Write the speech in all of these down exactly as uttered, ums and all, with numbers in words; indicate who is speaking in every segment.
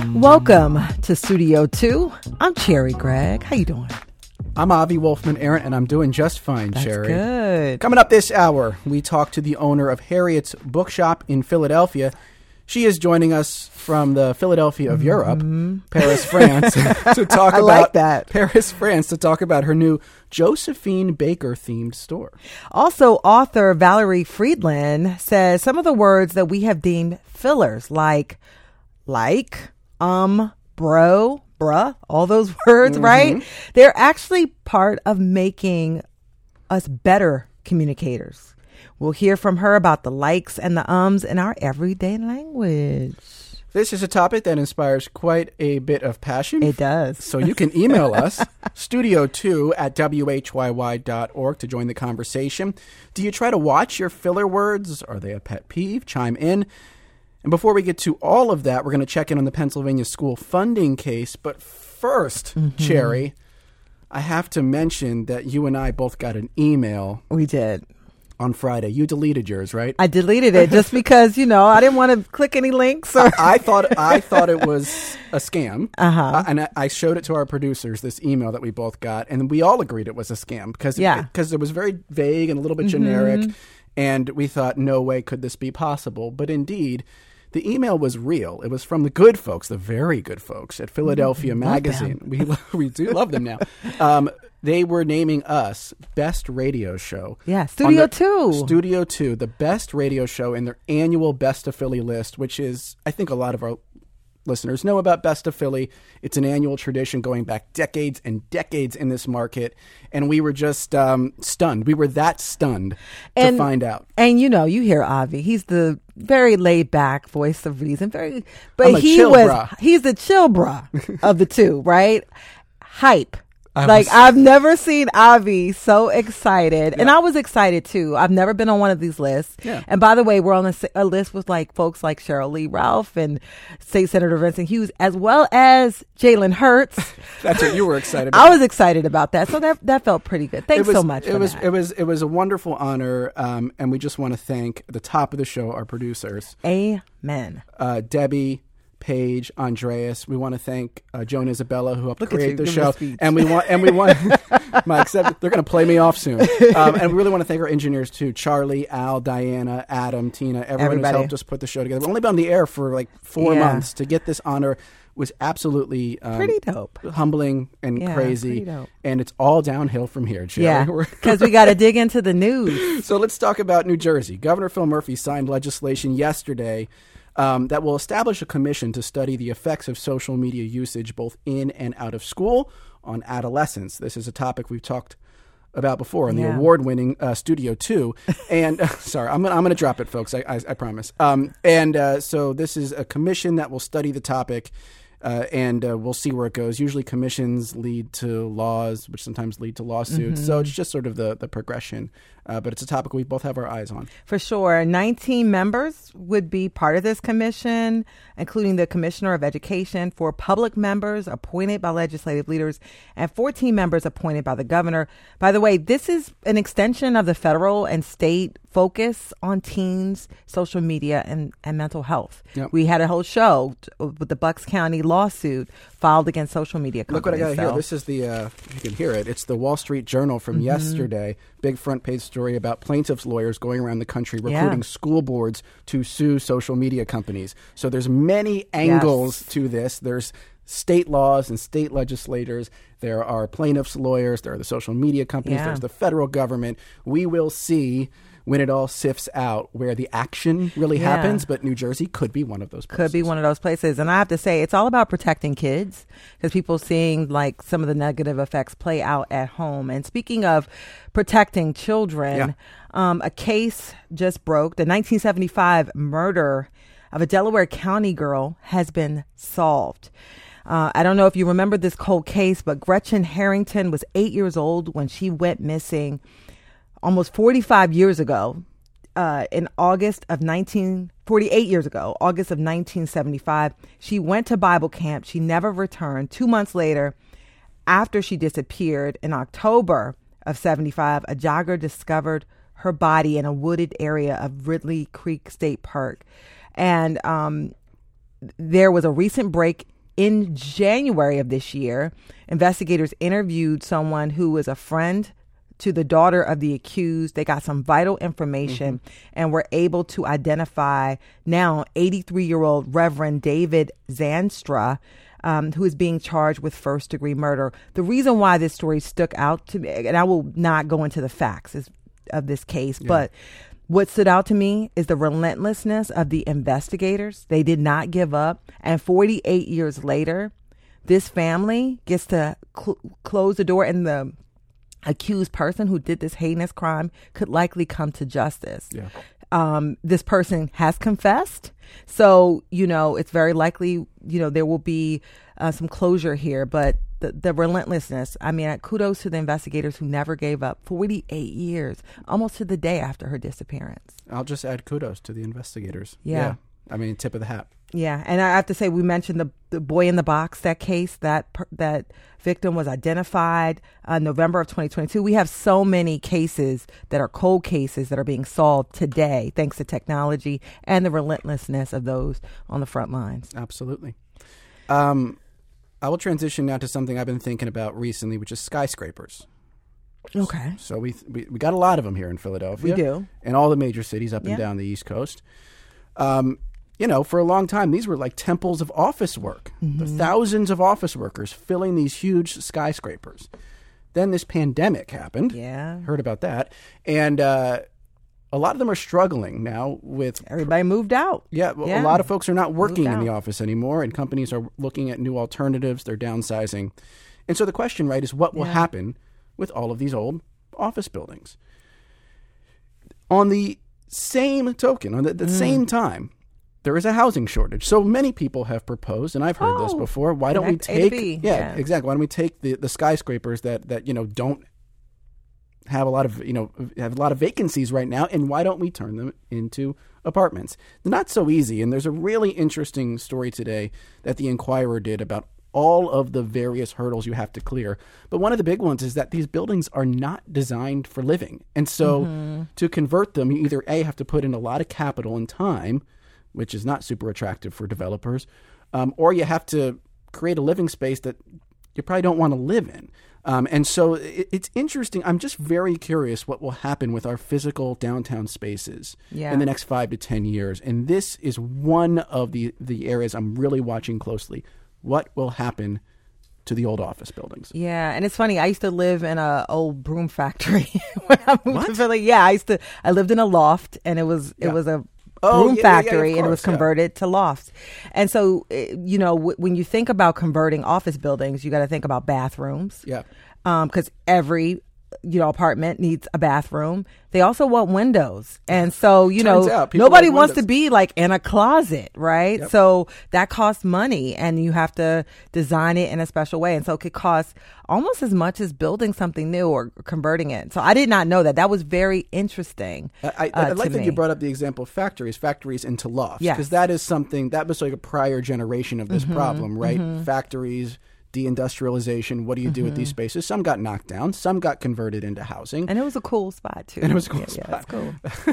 Speaker 1: Welcome to Studio two. I'm Cherry Gregg. How you doing?
Speaker 2: I'm Avi Wolfman Arent, and I'm doing just fine,
Speaker 1: That's
Speaker 2: Cherry.
Speaker 1: Good.
Speaker 2: Coming up this hour, we talk to the owner of Harriet's Bookshop in Philadelphia. She is joining us from the Philadelphia of Europe, mm-hmm. Paris, France, to talk
Speaker 1: I
Speaker 2: about
Speaker 1: like that.
Speaker 2: Paris, France, to talk about her new Josephine Baker themed store.
Speaker 1: Also, author Valerie Friedland says some of the words that we have deemed fillers, like, like, um, bro, bruh, all those words, mm-hmm. right? They're actually part of making us better communicators. We'll hear from her about the likes and the ums in our everyday language.
Speaker 2: This is a topic that inspires quite a bit of passion.
Speaker 1: It does.
Speaker 2: So you can email us, studio two at w h y y dot org to join the conversation. Do you try to watch your filler words? Are they a pet peeve? Chime in. And before we get to all of that, we're going to check in on the Pennsylvania school funding case. But first, mm-hmm. Cherry, I have to mention that you and I both got an email.
Speaker 1: We did.
Speaker 2: On Friday. You deleted yours, right?
Speaker 1: I deleted it just because, you know, I didn't want to click any links. Or
Speaker 2: I, I thought I thought it was a scam.
Speaker 1: Uh-huh.
Speaker 2: Uh, and I, I showed it to our producers, this email that we both got. And we all agreed it was a scam because
Speaker 1: yeah.
Speaker 2: it, because it was very vague and a little bit
Speaker 1: mm-hmm.
Speaker 2: generic. And we thought, no way could this be possible. But indeed, the email was real. It was from the good folks, the very good folks at Philadelphia
Speaker 1: mm-hmm.
Speaker 2: Magazine. We we do love them now. Um, they were naming us best radio show.
Speaker 1: Yeah, Studio two.
Speaker 2: Studio two, the best radio show in their annual Best of Philly list, which is, I think a lot of our listeners know about Best of Philly. It's an annual tradition going back decades and decades in this market. And we were just um, stunned. We were that stunned
Speaker 1: and,
Speaker 2: to find out.
Speaker 1: And, you know, you hear Avi. He's the very laid back voice of reason. Very, But
Speaker 2: I'm a
Speaker 1: he
Speaker 2: chill
Speaker 1: was,
Speaker 2: bra.
Speaker 1: he's the chill bra of the two, right? Hype.
Speaker 2: I
Speaker 1: like,
Speaker 2: was,
Speaker 1: I've never seen Avi so excited. Yeah. And I was excited, too. I've never been on one of these lists.
Speaker 2: Yeah.
Speaker 1: And by the way, we're on a, a list with like folks like Cheryl Lee Ralph and State Senator Vincent Hughes, as well as Jalen Hurts.
Speaker 2: That's what you were excited about.
Speaker 1: I was excited about that. So that that felt pretty good. Thanks
Speaker 2: was,
Speaker 1: so much
Speaker 2: it
Speaker 1: for
Speaker 2: was,
Speaker 1: that.
Speaker 2: It was, it was a wonderful honor. Um, and we just want to thank, at the top of the show, our producers.
Speaker 1: Amen.
Speaker 2: Uh, Debbie, Paige, Andreas. We want to thank uh, Joan Isabella, who helped
Speaker 1: Look
Speaker 2: create
Speaker 1: you,
Speaker 2: the show,
Speaker 1: the
Speaker 2: and we want and we want Mike. They're going to play me off soon, um, and we really want to thank our engineers too: Charlie, Al, Diana, Adam, Tina, everyone
Speaker 1: Everybody.
Speaker 2: who's helped us put the show together. We've only been on the air for like four
Speaker 1: yeah.
Speaker 2: months. To get this honor was absolutely um,
Speaker 1: pretty dope,
Speaker 2: humbling, and
Speaker 1: yeah,
Speaker 2: crazy, and it's all downhill from here. Jerry.
Speaker 1: Yeah, because we got to dig into the news.
Speaker 2: So let's talk about New Jersey. Governor Phil Murphy signed legislation yesterday Um, that will establish a commission to study the effects of social media usage both in and out of school on adolescents. This is a topic we've talked about before in
Speaker 1: yeah.
Speaker 2: the award-winning uh, Studio two. And uh, sorry, I'm, I'm going to drop it, folks. I, I, I promise. Um, and uh, so this is a commission that will study the topic. Uh, and uh, we'll see where it goes. Usually commissions lead to laws, which sometimes lead to lawsuits. Mm-hmm. So it's just sort of the, the progression. Uh, but it's a topic we both have our eyes on.
Speaker 1: For sure. nineteen members would be part of this commission, including the Commissioner of Education, four public members appointed by legislative leaders, and fourteen members appointed by the governor. By the way, this is an extension of the federal and state focus on teens, social media, and, and mental health. Yep. We had a whole show with the Bucks County lawsuit filed against social media companies.
Speaker 2: Look what I got
Speaker 1: so.
Speaker 2: here. This is the, uh, you can hear it. It's the Wall Street Journal from mm-hmm. yesterday. Big front page story about plaintiffs' lawyers going around the country recruiting
Speaker 1: yeah.
Speaker 2: school boards to sue social media companies. So there's many angles yes. to this. There's state laws and state legislators. There are plaintiffs' lawyers. There are the social media companies.
Speaker 1: Yeah.
Speaker 2: There's the federal government. We will see when it all sifts out where the action really
Speaker 1: yeah.
Speaker 2: happens, but New Jersey could be one of those places.
Speaker 1: Could be one of those places. And I have to say, it's all about protecting kids because people seeing like some of the negative effects play out at home. And speaking of protecting children,
Speaker 2: yeah.
Speaker 1: um, a case just broke. The nineteen seventy-five murder of a Delaware County girl has been solved. Uh, I don't know if you remember this cold case, but Gretchen Harrington was eight years old when she went missing almost forty-five years ago, uh, in August of nineteen forty-eight years ago, August of nineteen seventy-five. She went to Bible camp. She never returned. Two months later, after she disappeared in October of seventy-five, a jogger discovered her body in a wooded area of Ridley Creek State Park. And um, there was a recent break in January of this year, investigators interviewed someone who was a friend to the daughter of the accused. They got some vital information mm-hmm. and were able to identify now eighty-three-year-old Reverend David Zanstra, um, who is being charged with first-degree murder. The reason why this story stuck out to me, and I will not go into the facts of this case, yeah. but what stood out to me is the relentlessness of the investigators. They did not give up. And forty-eight years later, this family gets to cl- close the door, and the accused person who did this heinous crime could likely come to justice. Yeah. Um, this person has confessed. So, you know, it's very likely, you know, there will be uh, some closure here. But the, the relentlessness, I mean, kudos to the investigators who never gave up. forty-eight years, almost to the day after her disappearance.
Speaker 2: I'll just add kudos to the investigators.
Speaker 1: Yeah.
Speaker 2: yeah. I mean, tip of the hat.
Speaker 1: Yeah, and I have to say, we mentioned the, the boy in the box, that case, that per, that victim was identified uh, November of twenty twenty-two. We have so many cases that are cold cases that are being solved today, thanks to technology and the relentlessness of those on the front lines.
Speaker 2: Absolutely. Um, I will transition now to something I've been thinking about recently, which is skyscrapers.
Speaker 1: Okay.
Speaker 2: So we we, we got a lot of them here in Philadelphia.
Speaker 1: We do.
Speaker 2: In all the major cities up
Speaker 1: yeah.
Speaker 2: and down the East Coast. Um You know, for a long time, these were like temples of office work. Mm-hmm. The thousands of office workers filling these huge skyscrapers. Then this pandemic happened.
Speaker 1: Yeah.
Speaker 2: Heard about that. And uh, a lot of them are struggling now with...
Speaker 1: Everybody moved out.
Speaker 2: Yeah,
Speaker 1: yeah.
Speaker 2: A lot of folks are not working in the office anymore, and companies are looking at new alternatives. They're downsizing. And so the question, right, is what will yeah. happen with all of these old office buildings? On the same token, on the, the mm. same time... there is a housing shortage. So many people have proposed, and I've heard
Speaker 1: oh,
Speaker 2: this before. Why don't we take yeah,
Speaker 1: yeah,
Speaker 2: exactly. Why don't we take the, the skyscrapers that, that, you know, don't have a lot of, you know, have a lot of vacancies right now, and why don't we turn them into apartments? Not so easy. And there's a really interesting story today that the Inquirer did about all of the various hurdles you have to clear. But one of the big ones is that these buildings are not designed for living. And so mm-hmm. to convert them, you either A, have to put in a lot of capital and time, which is not super attractive for developers, um, or you have to create a living space that you probably don't want to live in. Um, and so it, it's interesting. I'm just very curious what will happen with our physical downtown spaces yeah. in the next five to ten years. And this is one of the, the areas I'm really watching closely. What will happen to the old office buildings?
Speaker 1: Yeah, and it's funny. I used to live in a old broom factory when I moved
Speaker 2: what?
Speaker 1: to Philly. Yeah, I used to. I lived in a loft, and it was
Speaker 2: yeah.
Speaker 1: it was a
Speaker 2: Oh,
Speaker 1: broom
Speaker 2: yeah,
Speaker 1: factory,
Speaker 2: yeah, yeah, course,
Speaker 1: and it was converted yeah. to lofts. And so, you know, w- when you think about converting office buildings, you got to think about bathrooms.
Speaker 2: Yeah.
Speaker 1: Because um, every, you know, apartment needs a bathroom. They also want windows. And so, you
Speaker 2: Turns
Speaker 1: know,
Speaker 2: out, people
Speaker 1: nobody
Speaker 2: like
Speaker 1: wants
Speaker 2: windows.
Speaker 1: to be like in a closet, right?
Speaker 2: Yep.
Speaker 1: So that costs money, and you have to design it in a special way. And so it could cost almost as much as building something new or converting it. So I did not know that. That was very interesting.
Speaker 2: I, I,
Speaker 1: uh,
Speaker 2: I like that
Speaker 1: me.
Speaker 2: you brought up the example of factories, factories into lofts.
Speaker 1: Yes.
Speaker 2: Because that is something, that was like a prior generation of this
Speaker 1: mm-hmm,
Speaker 2: problem, right?
Speaker 1: Mm-hmm.
Speaker 2: Factories, deindustrialization. What do you do mm-hmm. with these spaces? Some got knocked down. Some got converted into housing.
Speaker 1: And it was a cool spot, too.
Speaker 2: And it was a cool
Speaker 1: yeah,
Speaker 2: spot.
Speaker 1: Yeah,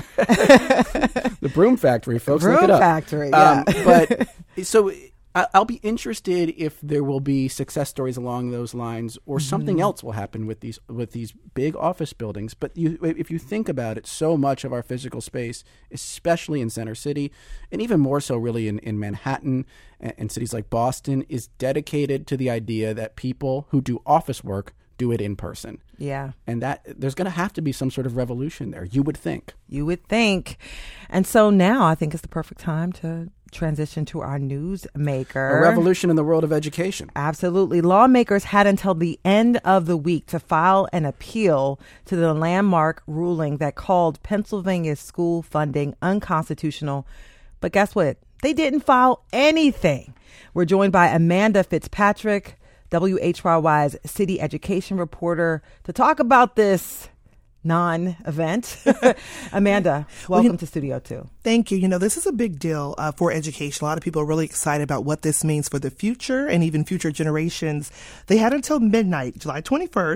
Speaker 1: that's cool.
Speaker 2: The broom factory, folks.
Speaker 1: Broom
Speaker 2: look it up.
Speaker 1: factory, yeah.
Speaker 2: Um, but so I- I'll be interested if there will be success stories along those lines, or mm-hmm. something else will happen with these with these big office buildings. But you, if you think about it, so much of our physical space, especially in Center City, and even more so really in, in Manhattan and, and cities like Boston, is dedicated to the idea that people who do office work do it in person.
Speaker 1: Yeah.
Speaker 2: And that there's going to have to be some sort of revolution there, you would think.
Speaker 1: You would think. And so now I think it's the perfect time to transition to our newsmaker.
Speaker 2: A revolution in the world of education.
Speaker 1: Absolutely. Lawmakers had until the end of the week to file an appeal to the landmark ruling that called Pennsylvania's school funding unconstitutional. But guess what? They didn't file anything. We're joined by Amanda Fitzpatrick, W H Y Y's city education reporter, to talk about this non-event. Amanda, welcome well, to Studio Two.
Speaker 3: Thank you. You know, this is a big deal uh, for education. A lot of people are really excited about what this means for the future and even future generations. They had until midnight, July twenty-first,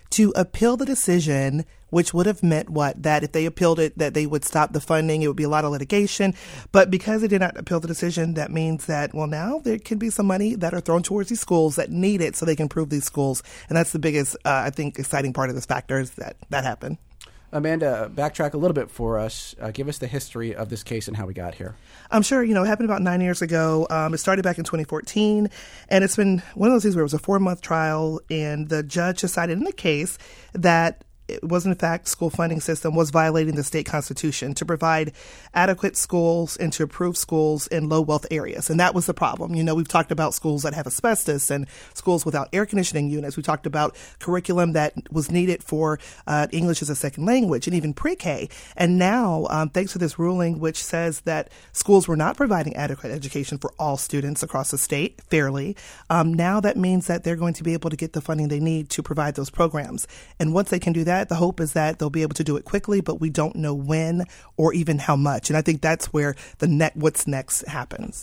Speaker 3: to appeal the decision, which would have meant what? That if they appealed it, that they would stop the funding. It would be a lot of litigation. But because they did not appeal the decision, that means that, well, now there can be some money that are thrown towards these schools that need it so they can improve these schools. And that's the biggest, uh, I think, exciting part of this factor is that that happened.
Speaker 2: Amanda, backtrack a little bit for us. Uh, give us the history of this case and how we got here.
Speaker 3: I'm sure, you know, it happened about nine years ago. Um, it started back in twenty fourteen, and it's been one of those things where it was a four-month trial, and the judge decided in the case that it was, in fact, school funding system was violating the state constitution to provide adequate schools and to improve schools in low-wealth areas. And that was the problem. You know, we've talked about schools that have asbestos and schools without air conditioning units. We talked about curriculum that was needed for uh, English as a second language and even pre-K. And now, um, thanks to this ruling, which says that schools were not providing adequate education for all students across the state fairly, um, now that means that they're going to be able to get the funding they need to provide those programs. And once they can do that, the hope is that they'll be able to do it quickly, but we don't know when or even how much. And I think that's where the ne- what's next happens.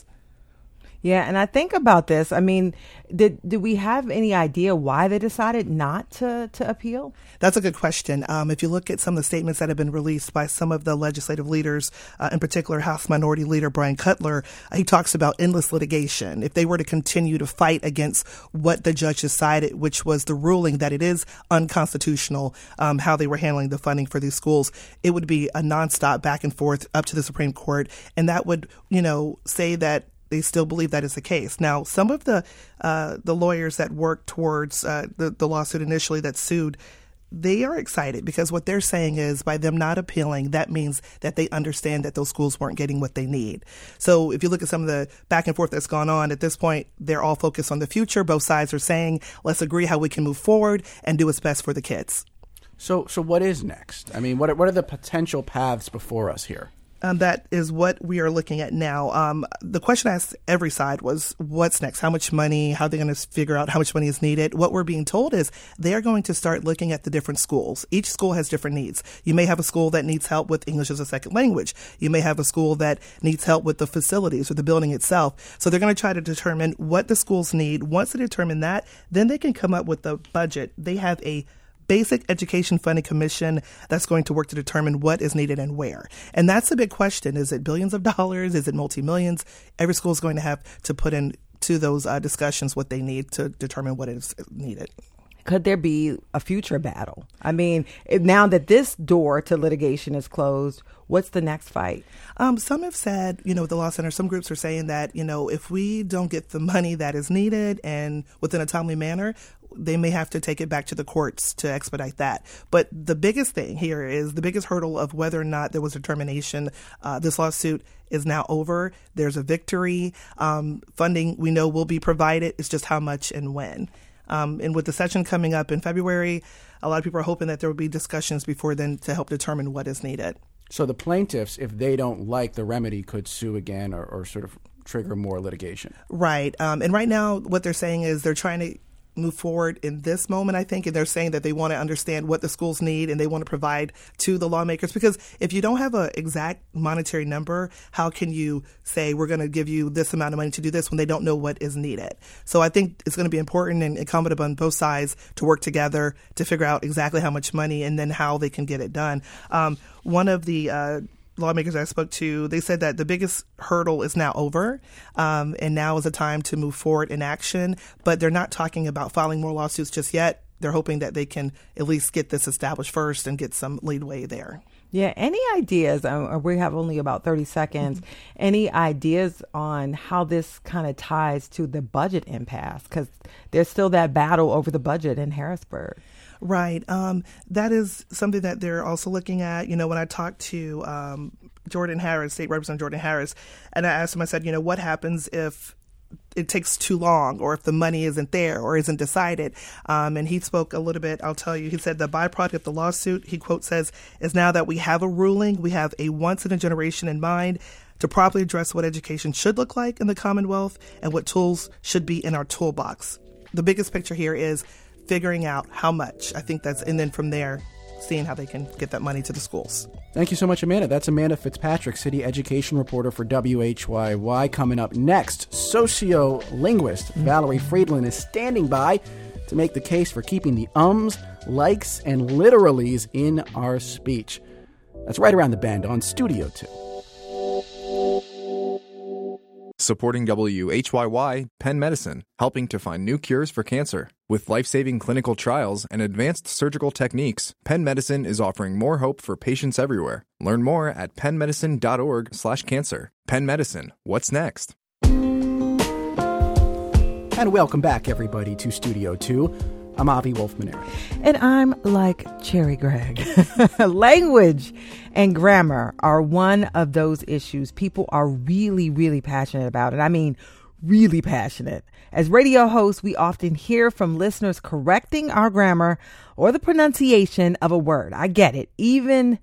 Speaker 1: Yeah, and I think about this. I mean, did did we have any idea why they decided not to, to appeal?
Speaker 3: That's a good question. Um, if you look at some of the statements that have been released by some of the legislative leaders, uh, in particular House Minority Leader Brian Cutler, uh, he talks about endless litigation. If they were to continue to fight against what the judge decided, which was the ruling that it is unconstitutional, um, how they were handling the funding for these schools, it would be a nonstop back and forth up to the Supreme Court. And that would, you know, say that they still believe that is the case. Now, some of the uh, the lawyers that worked towards uh, the, the lawsuit initially that sued, they are excited because what they're saying is by them not appealing, that means that they understand that those schools weren't getting what they need. So if you look at some of the back and forth that's gone on at this point, they're all focused on the future. Both sides are saying, let's agree how we can move forward and do what's best for the kids.
Speaker 2: So so what is next? I mean, what are, what are the potential paths before us here?
Speaker 3: Um, that is what we are looking at now. Um, the question I asked every side was, what's next? How much money? How are they going to figure out how much money is needed? What we're being told is they're going to start looking at the different schools. Each school has different needs. You may have a school that needs help with English as a second language. You may have a school that needs help with the facilities or the building itself. So they're going to try to determine what the schools need. Once they determine that, then they can come up with a budget. They have a Basic Education Funding Commission that's going to work to determine what is needed and where. And that's the big question. Is it billions of dollars? Is it multi-millions? Every school is going to have to put into those uh, discussions what they need to determine what is needed.
Speaker 1: Could there be a future battle? I mean, now that this door to litigation is closed, what's the next fight?
Speaker 3: Um, some have said, you know, with the Law Center, some groups are saying that, you know, if we don't get the money that is needed and within a timely manner, they may have to take it back to the courts to expedite that. But the biggest thing here is the biggest hurdle of whether or not there was a termination. Uh, this lawsuit is now over. There's a victory. Um, funding, we know, will be provided. It's just how much and when. Um, and with the session coming up in February, a lot of people are hoping that there will be discussions before then to help determine what is needed.
Speaker 2: So the plaintiffs, if they don't like the remedy, could sue again or, or sort of trigger more litigation.
Speaker 3: Right. Um, and right now what they're saying is they're trying to move forward in this moment, I think, and they're saying that they want to understand what the schools need and they want to provide to the lawmakers. Because if you don't have an exact monetary number, how can you say we're going to give you this amount of money to do this when they don't know what is needed? So I think it's going to be important and incumbent upon both sides to work together to figure out exactly how much money and then how they can get it done. Um, one of the uh, lawmakers I spoke to, they said that the biggest hurdle is now over, um, and now is the time to move forward in action. But they're not talking about filing more lawsuits just yet. They're hoping that they can at least get this established first and get some leadway there.
Speaker 1: Yeah. Any ideas? Uh, we have only about thirty seconds. Mm-hmm. Any ideas on how this kind of ties to the budget impasse? Because there's still that battle over the budget in Harrisburg.
Speaker 3: Right. Um, that is something that they're also looking at. You know, when I talked to um, Jordan Harris, State Representative Jordan Harris, and I asked him, I said, you know, what happens if it takes too long or if the money isn't there or isn't decided? Um, and he spoke a little bit, I'll tell you, he said the byproduct of the lawsuit, he quote says, is now that we have a ruling, we have a once in a generation in mind to properly address what education should look like in the Commonwealth and what tools should be in our toolbox. The biggest picture here is figuring out how much. I think that's, and then from there, seeing how they can get that money to the schools.
Speaker 2: Thank you so much, Amanda. That's Amanda Fitzpatrick, city education reporter for W H Y Y. Coming up next, sociolinguist Valerie Friedland is standing by to make the case for keeping the ums, likes, and literalies in our speech. That's right around the bend on Studio two.
Speaker 4: Supporting W H Y Y, Penn Medicine, helping to find new cures for cancer. With life-saving clinical trials and advanced surgical techniques, Penn Medicine is offering more hope for patients everywhere. Learn more at pennmedicine.org slash cancer. Penn Medicine, what's next?
Speaker 2: And welcome back, everybody, to Studio two. I'm Avi Wolfman-Arent.
Speaker 1: And I'm like Cherry Gregg. Language and grammar are one of those issues people are really, really passionate about. And I mean, really passionate. As radio hosts, we often hear from listeners correcting our grammar or the pronunciation of a word. I get it. Even,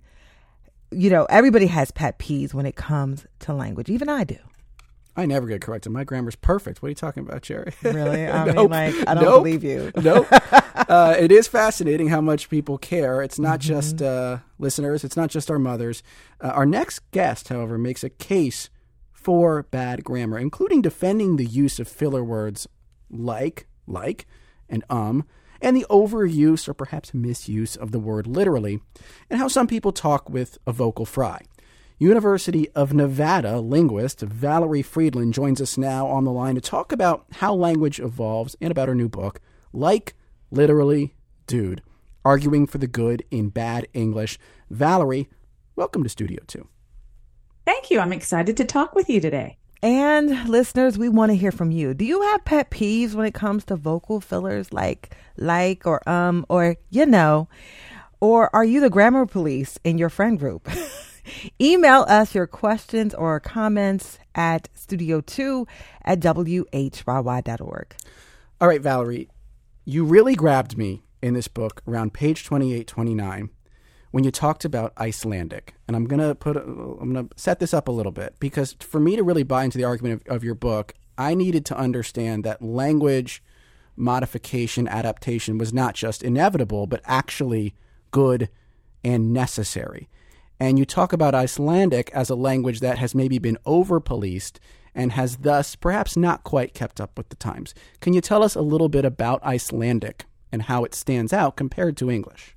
Speaker 1: you know, everybody has pet peeves when it comes to language. Even I do.
Speaker 2: I never get corrected. My grammar's perfect. What are you talking about, Cherry?
Speaker 1: Really? I
Speaker 2: Nope.
Speaker 1: mean, like, I don't
Speaker 2: Nope.
Speaker 1: believe you.
Speaker 2: Nope. Uh, it is fascinating how much people care. It's not
Speaker 1: Mm-hmm.
Speaker 2: just uh, listeners. It's not just our mothers. Uh, our next guest, however, makes a case for bad grammar, including defending the use of filler words like, like, and um, and the overuse or perhaps misuse of the word literally, and how some people talk with a vocal fry. University of Nevada linguist Valerie Friedland joins us now on the line to talk about how language evolves and about her new book, Like, Literally, Dude, Arguing for the Good in Bad English. Valerie, welcome to Studio two.
Speaker 5: Thank you. I'm excited to talk with you today.
Speaker 1: And listeners, we want to hear from you. Do you have pet peeves when it comes to vocal fillers like, like, or um, or you know, or are you the grammar police in your friend group? Email us your questions or comments at studio two at W H Y Y dot org.
Speaker 2: All right, Valerie, you really grabbed me in this book around page twenty-eight, twenty-nine when you talked about Icelandic. And I'm going to put, I'm going to set this up a little bit because for me to really buy into the argument of, of your book, I needed to understand that language modification, adaptation was not just inevitable, but actually good and necessary. And you talk about Icelandic as a language that has maybe been over-policed and has thus perhaps not quite kept up with the times. Can you tell us a little bit about Icelandic and how it stands out compared to English?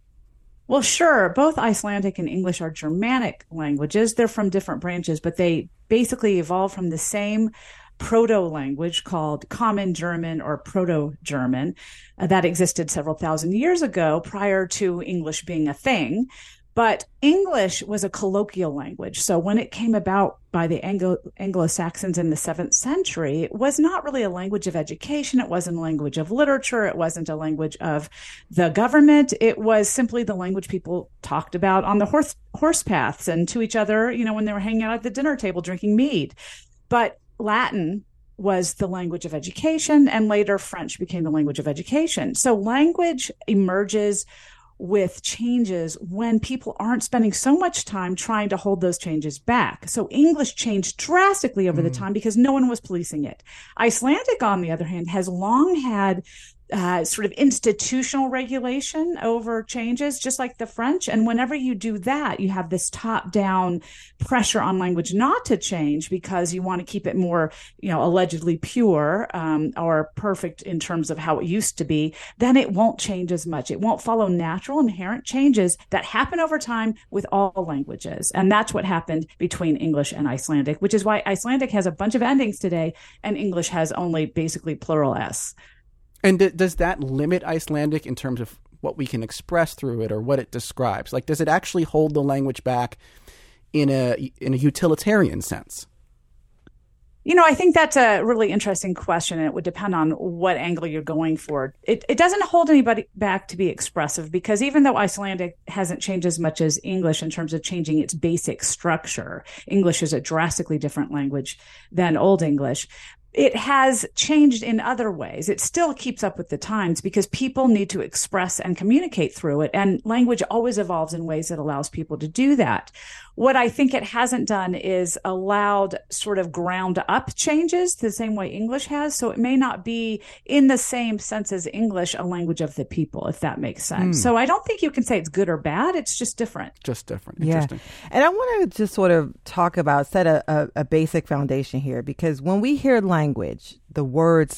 Speaker 5: Well, sure. Both Icelandic and English are Germanic languages. They're from different branches, but they basically evolved from the same proto-language called Common German or Proto-German uh, that existed several thousand years ago prior to English being a thing. But English was a colloquial language. So when it came about by the Anglo- Anglo-Saxons in the seventh century, it was not really a language of education. It wasn't a language of literature. It wasn't a language of the government. It was simply the language people talked about on the horse, horse paths and to each other, you know, when they were hanging out at the dinner table drinking mead. But Latin was the language of education, and later French became the language of education. So language emerges with changes when people aren't spending so much time trying to hold those changes back. So English changed drastically over mm. the time because no one was policing it. Icelandic, on the other hand, has long had uh, sort of institutional regulation over changes, just like the French. And whenever you do that, you have this top-down pressure on language not to change because you want to keep it more, you know, allegedly pure um, or perfect in terms of how it used to be. Then it won't change as much. It won't follow natural, inherent changes that happen over time with all languages. And that's what happened between English and Icelandic, which is why Icelandic has a bunch of endings today and English has only basically plural S.
Speaker 2: And th- does that limit Icelandic in terms of what we can express through it or what it describes? Like, does it actually hold the language back in a in a utilitarian sense?
Speaker 5: You know, I think that's a really interesting question, and it would depend on what angle you're going for. It, it doesn't hold anybody back to be expressive because even though Icelandic hasn't changed as much as English in terms of changing its basic structure, English is a drastically different language than Old English. It has changed in other ways. It still keeps up with the times because people need to express and communicate through it. And language always evolves in ways that allows people to do that. What I think it hasn't done is allowed sort of ground up changes the same way English has. So it may not be in the same sense as English, a language of the people, if that makes sense. Mm. So I don't think you can say it's good or bad. It's just different.
Speaker 2: Just different.
Speaker 1: Yeah.
Speaker 2: Interesting.
Speaker 1: And I want to just sort of talk about, set a, a, a basic foundation here, because when we hear language, the words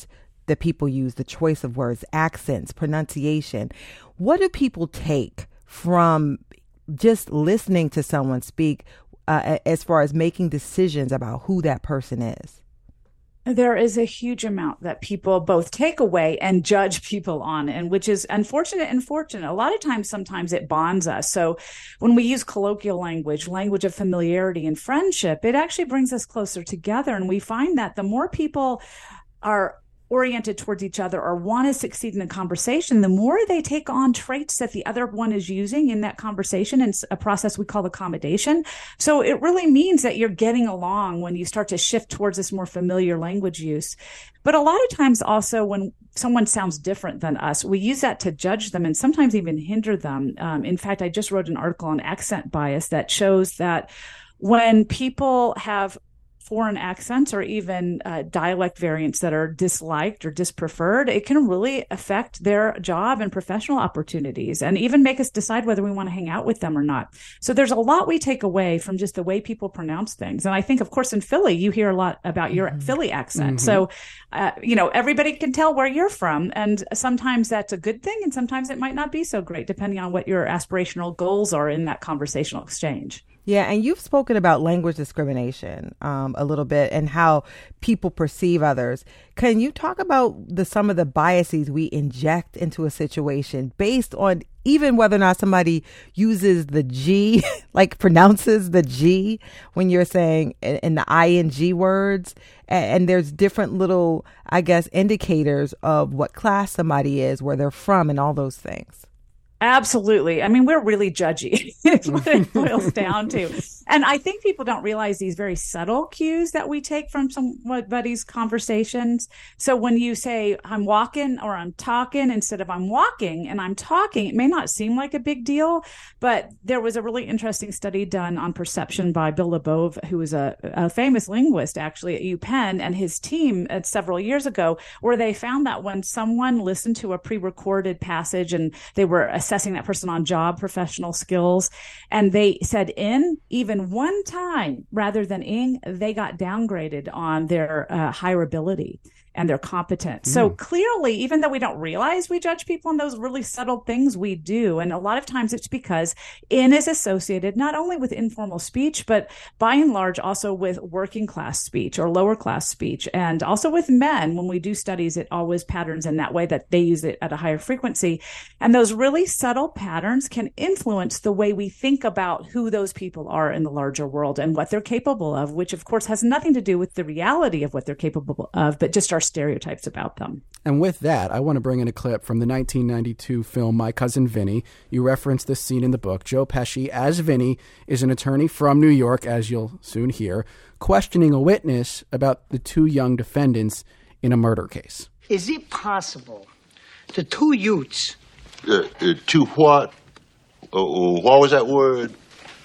Speaker 1: that people use, the choice of words, accents, pronunciation. What do people take from just listening to someone speak uh, as far as making decisions about who that person is?
Speaker 5: There is a huge amount that people both take away and judge people on, and which is unfortunate and fortunate. A lot of times, sometimes it bonds us. So when we use colloquial language, language of familiarity and friendship, it actually brings us closer together. And we find that the more people are oriented towards each other or want to succeed in a conversation, the more they take on traits that the other one is using in that conversation, and a process we call accommodation. So it really means that you're getting along when you start to shift towards this more familiar language use. But a lot of times also when someone sounds different than us, we use that to judge them and sometimes even hinder them. Um, in fact, I just wrote an article on accent bias that shows that when people have foreign accents or even uh, dialect variants that are disliked or dispreferred, it can really affect their job and professional opportunities and even make us decide whether we want to hang out with them or not. So there's a lot we take away from just the way people pronounce things. And I think, of course, in Philly, you hear a lot about your mm-hmm. Philly accent. Mm-hmm. So, uh, you know, everybody can tell where you're from. And sometimes that's a good thing. And sometimes it might not be so great, depending on what your aspirational goals are in that conversational exchange.
Speaker 1: Yeah, and you've spoken about language discrimination um, a little bit and how people perceive others. Can you talk about the some of the biases we inject into a situation based on even whether or not somebody uses the G, like pronounces the G when you're saying in the I N G words? And there's different little, I guess, indicators of what class somebody is, where they're from, and all those things.
Speaker 5: Absolutely. I mean, we're really judgy. It's what it boils down to. And I think people don't realize these very subtle cues that we take from somebody's conversations. So when you say, I'm walking or I'm talking instead of I'm walking and I'm talking, it may not seem like a big deal, but there was a really interesting study done on perception by Bill Labov, who was a, a famous linguist actually at UPenn, and his team at several years ago, where they found that when someone listened to a pre-recorded passage and they were assessing that person on job professional skills, and they said in even one time rather than ing, they got downgraded on their uh, hireability and their competence. Mm. So clearly, even though we don't realize we judge people on those really subtle things, we do. And a lot of times it's because in is associated not only with informal speech, but by and large also with working class speech or lower class speech. And also with men, when we do studies, it always patterns in that way that they use it at a higher frequency. And those really subtle patterns can influence the way we think about who those people are in the larger world and what they're capable of, which of course has nothing to do with the reality of what they're capable of, but just our stereotypes about them.
Speaker 2: And with that, I want to bring in a clip from the nineteen ninety-two film My Cousin Vinny. You reference this scene in the book. Joe Pesci, as Vinny, is an attorney from New York, as you'll soon hear, questioning a witness about the two young defendants in a murder case.
Speaker 6: Is it possible the two youths...
Speaker 7: Uh, uh, two what? Uh, uh, what was that word?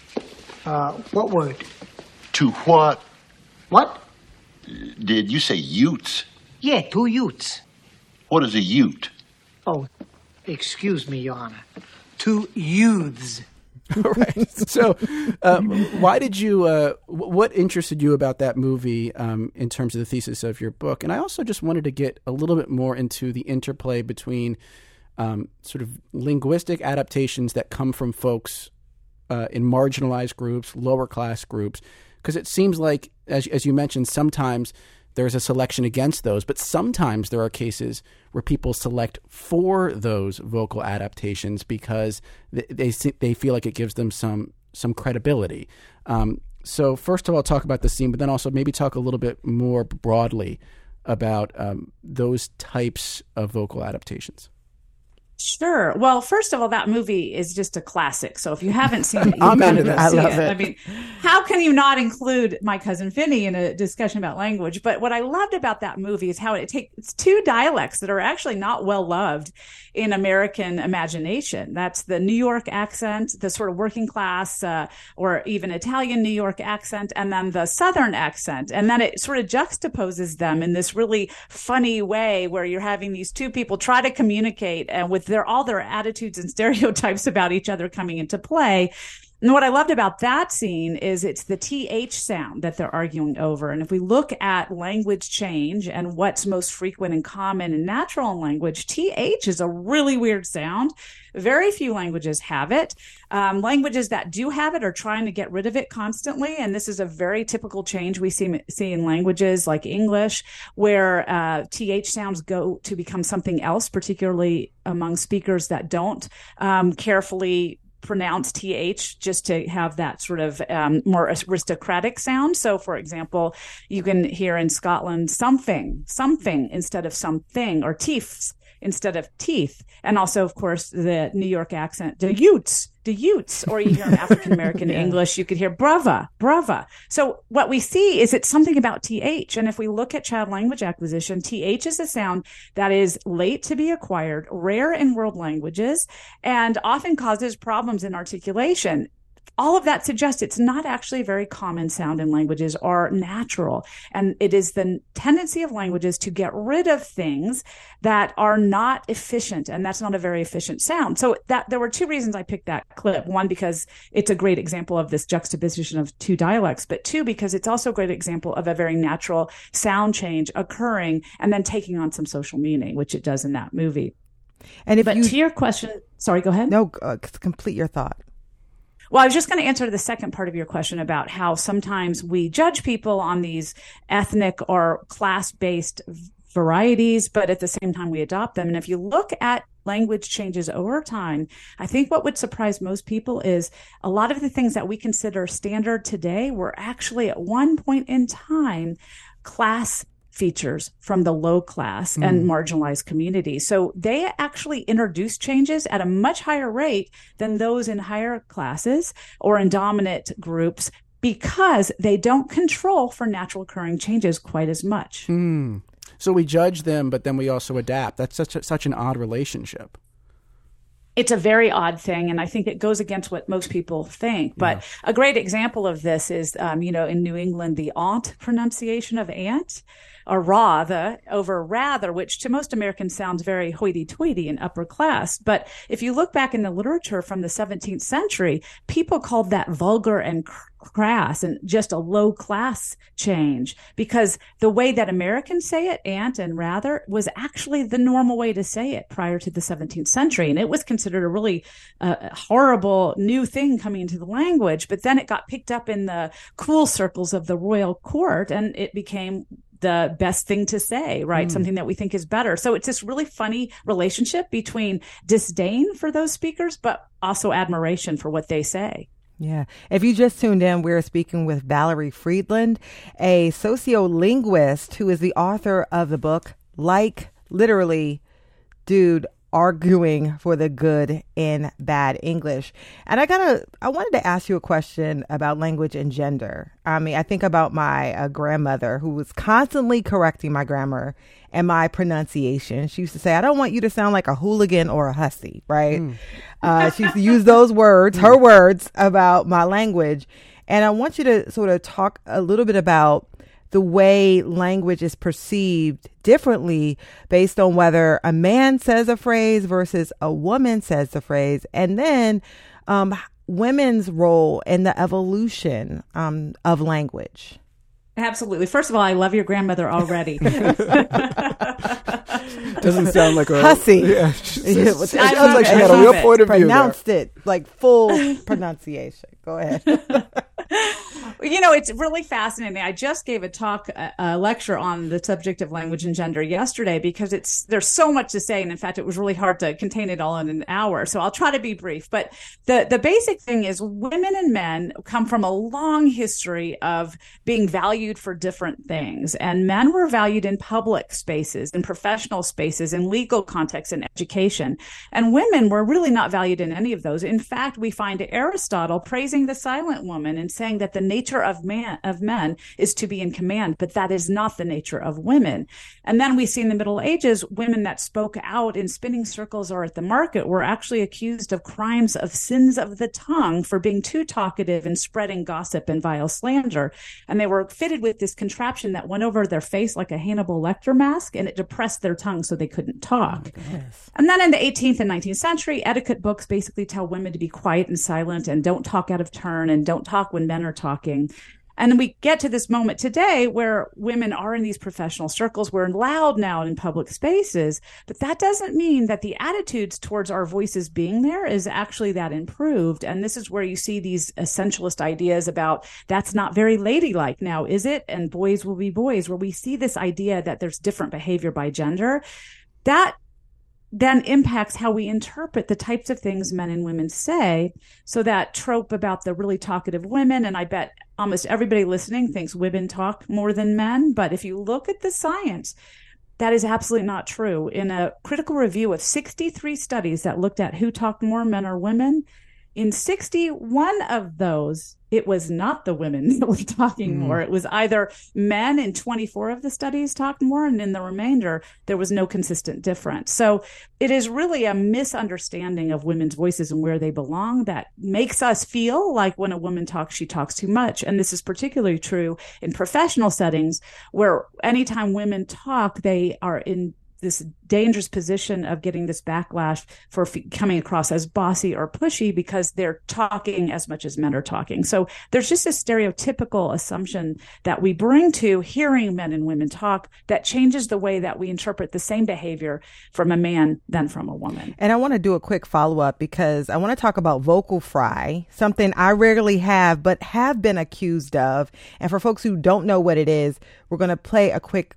Speaker 6: Uh, what word?
Speaker 7: Two what?
Speaker 6: What?
Speaker 7: Did you say youths?
Speaker 6: Yeah, two youths.
Speaker 7: What is a ute?
Speaker 6: Oh, excuse me, Your Honor. Two youths.
Speaker 2: All right. So, um, why did you? Uh, what interested you about that movie um, in terms of the thesis of your book? And I also just wanted to get a little bit more into the interplay between um, sort of linguistic adaptations that come from folks uh, in marginalized groups, lower class groups, because it seems like, as as you mentioned, sometimes there's a selection against those, but sometimes there are cases where people select for those vocal adaptations because they they, they feel like it gives them some some credibility. Um, so first of all, talk about the scene, but then also maybe talk a little bit more broadly about um, those types of vocal adaptations.
Speaker 5: Sure. Well, first of all, that movie is just a classic. So if you haven't seen it, you've
Speaker 2: I'm
Speaker 5: got
Speaker 2: into
Speaker 5: to go
Speaker 2: that.
Speaker 5: see
Speaker 2: I love
Speaker 5: it.
Speaker 2: it.
Speaker 5: I mean, how can you not include My Cousin Vinny in a discussion about language? But what I loved about that movie is how it takes two dialects that are actually not well loved in American imagination. That's the New York accent, the sort of working class uh, or even Italian New York accent, and then the Southern accent. And then it sort of juxtaposes them in this really funny way where you're having these two people try to communicate and with their all their attitudes and stereotypes about each other coming into play. And what I loved about that scene is it's the T H sound that they're arguing over. And if we look at language change and what's most frequent and common and natural in language, T H is a really weird sound. Very few languages have it. Um, languages that do have it are trying to get rid of it constantly. And this is a very typical change we see, see in languages like English, where uh, T H sounds go to become something else, particularly among speakers that don't um, carefully pronounce T H just to have that sort of um, more aristocratic sound. So, for example, you can hear in Scotland something, something instead of something, or teeth instead of teeth. And also, of course, the New York accent, the Utes, the Utes, or you hear in African-American yeah. English, you could hear brava, brava. So what we see is it's something about T H. And if we look at child language acquisition, T H is a sound that is late to be acquired, rare in world languages, and often causes problems in articulation. All of that suggests it's not actually a very common sound in languages or natural. And it is the tendency of languages to get rid of things that are not efficient. And that's not a very efficient sound. So that there were two reasons I picked that clip. One, because it's a great example of this juxtaposition of two dialects, but two, because it's also a great example of a very natural sound change occurring and then taking on some social meaning, which it does in that movie.
Speaker 1: And if
Speaker 5: but
Speaker 1: you,
Speaker 5: to your question, sorry, go ahead.
Speaker 1: No, uh, complete your thought.
Speaker 5: Well, I was just going to answer the second part of your question about how sometimes we judge people on these ethnic or class-based varieties, but at the same time we adopt them. And if you look at language changes over time, I think what would surprise most people is a lot of the things that we consider standard today were actually at one point in time class features from the low class mm. and marginalized communities. So they actually introduce changes at a much higher rate than those in higher classes or in dominant groups because they don't control for natural occurring changes quite as much.
Speaker 2: Mm. So we judge them, but then we also adapt. That's such a, such an odd relationship.
Speaker 5: It's a very odd thing, and I think it goes against what most people think. But yeah. a great example of this is, um, you know, in New England, the aunt pronunciation of aunt, or rather, over rather, which to most Americans sounds very hoity-toity and upper class. But if you look back in the literature from the seventeenth century, people called that vulgar and crass and just a low class change because the way that Americans say it, aunt and rather, was actually the normal way to say it prior to the seventeenth century. And it was considered a really uh, horrible new thing coming into the language. But then it got picked up in the cool circles of the royal court and it became the best thing to say, right? Mm. Something that we think is better. So it's this really funny relationship between disdain for those speakers, but also admiration for what they say.
Speaker 1: Yeah. If you just tuned in, we're speaking with Valerie Friedland, a sociolinguist who is the author of the book, Like Literally, Dude, Arguing for the Good in Bad English. And I gotta, I wanted to ask you a question about language and gender. I mean, I think about my uh, grandmother who was constantly correcting my grammar and my pronunciation. She used to say, I don't want you to sound like a hooligan or a hussy, right? Mm. Uh, she used to use those words, her words about my language. And I want you to sort of talk a little bit about the way language is perceived differently based on whether a man says a phrase versus a woman says the phrase. And then um, women's role in the evolution um, of language.
Speaker 5: Absolutely. First of all, I love your grandmother already.
Speaker 2: Doesn't sound like a
Speaker 1: hussy.
Speaker 2: Yeah,
Speaker 1: it
Speaker 2: sounds like she had a real point of view.
Speaker 1: Pronounced it like full pronunciation. Go ahead.
Speaker 5: You know, it's really fascinating. I just gave a talk, a, a lecture on the subject of language and gender yesterday because it's there's so much to say. And in fact, it was really hard to contain it all in an hour. So I'll try to be brief. But the, the basic thing is women and men come from a long history of being valued for different things. And men were valued in public spaces, in professional spaces, in legal contexts, and education. And women were really not valued in any of those. In fact, we find Aristotle praising the silent woman and saying that the nature nature of man of men is to be in command, but that is not the nature of women. And then we see in the Middle Ages, women that spoke out in spinning circles or at the market were actually accused of crimes of sins of the tongue for being too talkative and spreading gossip and vile slander. And they were fitted with this contraption that went over their face like a Hannibal Lecter mask, and it depressed their tongue so they couldn't talk. Oh, and then in the eighteenth and nineteenth century, etiquette books basically tell women to be quiet and silent and don't talk out of turn and don't talk when men are talking. And then we get to this moment today where women are in these professional circles. We're loud now in public spaces, but that doesn't mean that the attitudes towards our voices being there is actually that improved. And this is where you see these essentialist ideas about that's not very ladylike now, is it? And boys will be boys, where we see this idea that there's different behavior by gender. That then impacts how we interpret the types of things men and women say. So that trope about the really talkative women, and I bet almost everybody listening thinks women talk more than men. But if you look at the science, that is absolutely not true. In a critical review of sixty-three studies that looked at who talked more, men or women, in sixty-one of those, it was not the women that were talking mm. more. It was either men. In twenty-four of the studies talked more, and in the remainder, there was no consistent difference. So it is really a misunderstanding of women's voices and where they belong that makes us feel like when a woman talks, she talks too much. And this is particularly true in professional settings, where anytime women talk, they are in this dangerous position of getting this backlash for f- coming across as bossy or pushy because they're talking as much as men are talking. So there's just a stereotypical assumption that we bring to hearing men and women talk that changes the way that we interpret the same behavior from a man than from a woman.
Speaker 1: And I want to do a quick follow-up because I want to talk about vocal fry, something I rarely have but have been accused of. And for folks who don't know what it is, we're going to play a quick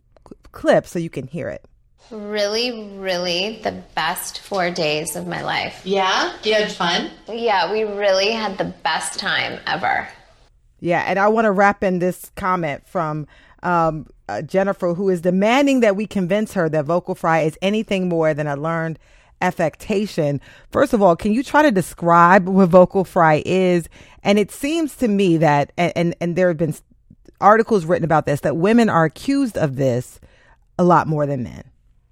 Speaker 1: clip so you can hear it.
Speaker 8: Really, really the best four days of my life.
Speaker 9: Yeah? You had fun?
Speaker 8: Yeah, we really had the best time ever.
Speaker 1: Yeah, and I want to wrap in this comment from um, uh, Jennifer, who is demanding that we convince her that vocal fry is anything more than a learned affectation. First of all, can you try to describe what vocal fry is? And it seems to me that, and, and, and there have been articles written about this, that women are accused of this a lot more than men.